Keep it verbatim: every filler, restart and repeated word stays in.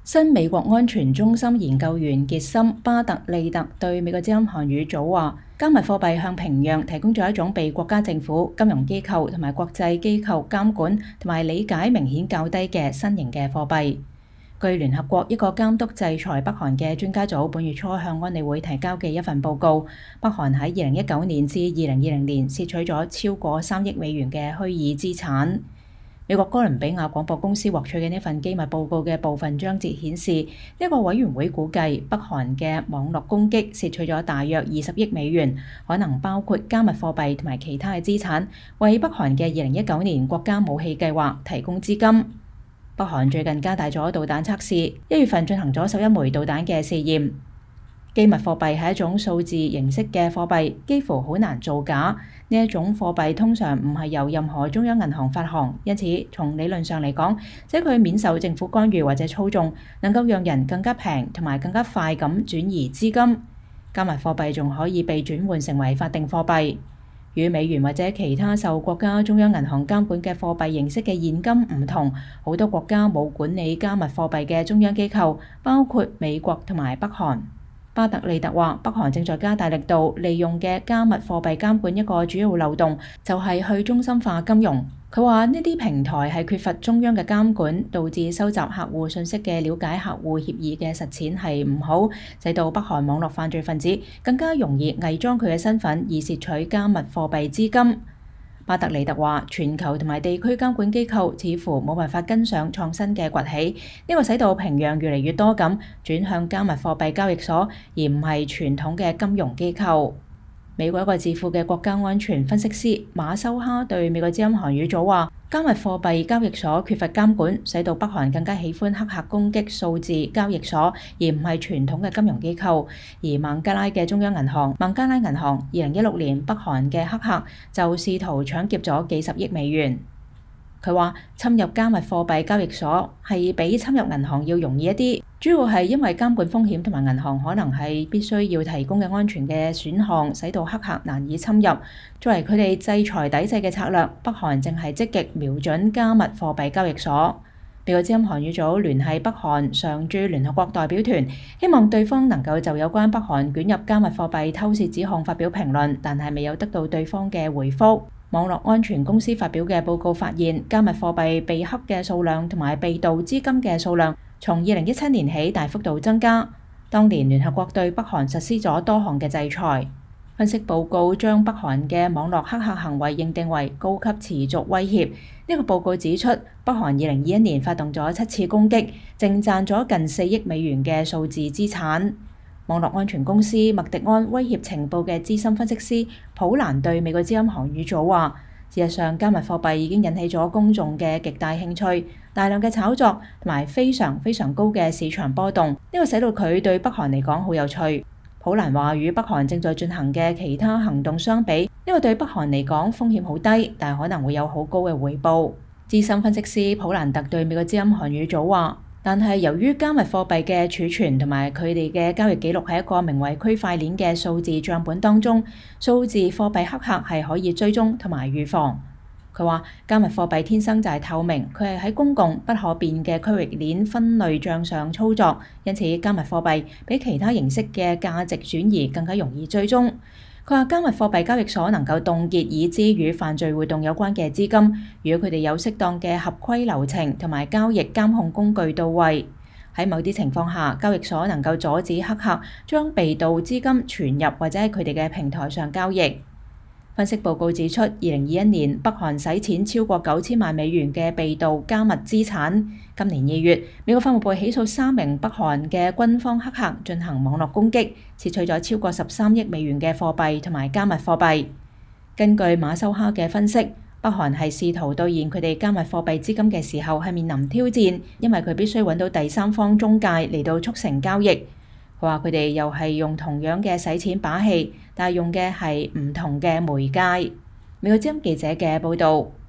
新美國安全中心研究員傑森·巴特利特對美國之音韓語組話，加密貨幣向平壤提供咗一種被國家政府、金融機構同埋國際機構監管同埋理解明顯較低嘅新型嘅貨幣。據聯合國一個監督制裁北韓嘅專家組本月初向安理會提交嘅一份報告，北韓喺二零一九年至二零二零年竊取咗超過三億美元嘅虛擬資產。美國哥倫比亞廣播公司獲取嘅呢份機密報告嘅部分章節顯示，呢個委員會估計北韓嘅網絡攻擊竊取咗大約二十億美元，可能包括加密貨幣同埋其他嘅資產，為北韓嘅二零一九年國家武器計劃提供資金。北韓最近加大咗導彈測試，一月份進行咗十一枚導彈嘅試驗。機密貨幣係一種數字形式嘅貨幣，幾乎好難造假。呢一種貨幣通常唔係由任何中央銀行發行，因此從理論上嚟講，使佢免受政府干預或者操縱，能夠讓人更加平同埋更加快咁轉移資金。加密貨幣仲可以被轉換成為法定貨幣。與美元或者其他受國家中央銀行監管嘅貨幣形式嘅現金唔同，好多國家冇管理加密貨幣嘅中央機構，包括美國同埋北韓。巴特利特話，北韓正在加大力度利用嘅加密貨幣監管一個主要漏洞，就係去中心化金融。佢話呢啲平台係缺乏中央嘅監管，導致收集客戶信息嘅了解客戶協議嘅實踐係唔好，使到北韓網絡犯罪分子更加容易偽裝佢嘅身份以竊取加密貨幣資金。巴特利特話，全球同埋地區監管機構似乎冇辦法跟上創新嘅崛起，呢個使到平壤越嚟越多咁轉向加密貨幣交易所，而唔係傳統嘅金融機構。美國一個智庫嘅國家安全分析師馬修哈對美國之音韓語組話，加密貨幣交易所缺乏監管，使到北韓更加喜歡黑客攻擊數字交易所，而唔係傳統嘅金融機構。而孟加拉嘅中央銀行孟加拉銀行二零一六年北韓嘅黑客就試圖搶劫咗幾十億美元。佢話侵入加密貨幣交易所係比侵入銀行要容易一啲，主要係因為監管風險同埋銀行可能係必須要提供嘅安全嘅選項，使到黑客難以侵入。作為佢哋制裁抵制嘅策略，北韓正係積極瞄準加密貨幣交易所。美國之音韓語組聯繫北韓常駐聯合國代表團，希望對方能夠就有關北韓捲入加密貨幣偷竊指控發表評論，但係未有得到對方嘅回覆。網絡安全公司發表嘅報告發現，加密貨幣被黑嘅數量同埋被盜資金嘅數量從二零一七年起大幅度增加。當年聯合國對北韓實施咗多項嘅制裁。分析報告將北韓嘅網絡黑客行為認定為高級持續威脅。呢個報告指出，北韓二零二一年發動咗七次攻擊，淨賺咗近四億美元嘅數字資產。網絡安全公司麥迪安威脅情報嘅資深分析師普蘭對美國之音韓語組話，事實上加密貨幣已經引起咗公眾嘅極大興趣，大量嘅炒作同埋非常非常高嘅市場波動，呢個使到佢對北韓嚟講好有趣。普蘭話，與北韓正在進行嘅其他行動相比，呢個對北韓嚟講風險好低，但係可能會有好高嘅回報。資深分析師普蘭特對美國之音韓語組話，但係由於加密貨幣嘅儲存同埋佢哋嘅交易記錄喺一個名為區塊鏈嘅數字帳本當中，數字貨幣黑客係可以追蹤同埋預防。佢話加密貨幣天生就係透明，佢係喺公共不可變嘅區域鏈分類帳上操作，因此加密貨幣比其他形式嘅價值轉移更加容易追蹤。佢話加密貨幣交易所能夠凍結已知與犯罪活動有關嘅資金，如果佢哋有適當嘅合規流程同埋交易監控工具到位。喺某啲情況下，交易所能夠阻止黑客將被盜資金傳入或者喺佢哋嘅平台上交易。分析報告指出，二零二一年北韓洗錢超過九千萬美元嘅被盜加密資產。今年二月，美國法務部起訴三名北韓嘅軍方黑客進行網絡攻擊，竊取咗超過十三億美元嘅貨幣同埋加密貨幣。根據馬修哈嘅分析，北韓係試圖兌現佢哋加密貨幣資金嘅時候係面臨挑戰，因為佢必須揾到第三方中介嚟到促成交易。佢話佢哋又係用同樣嘅洗錢把戲，但係用嘅係唔同嘅媒介。美國之音記者嘅報導。